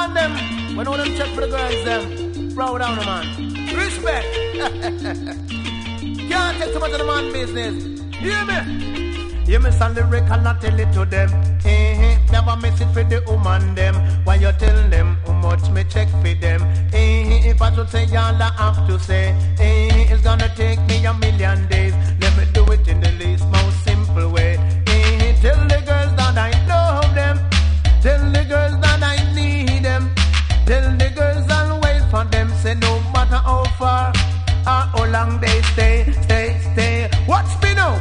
man them. When all them check for the girls them. Proud down the man. Respect. Can't take too much of the man business. Hear me? Hear me sound lyric and not tell it to them. Never miss it for the woman them. When you tell them how much me check for them. If I should say all I have to say, it's gonna take me a million days. Let me do it in the least most simple way. Tell the girls that I love them. Tell the girls that I need them. Tell the girls I'll wait for them. Say no matter how far or how long they stay.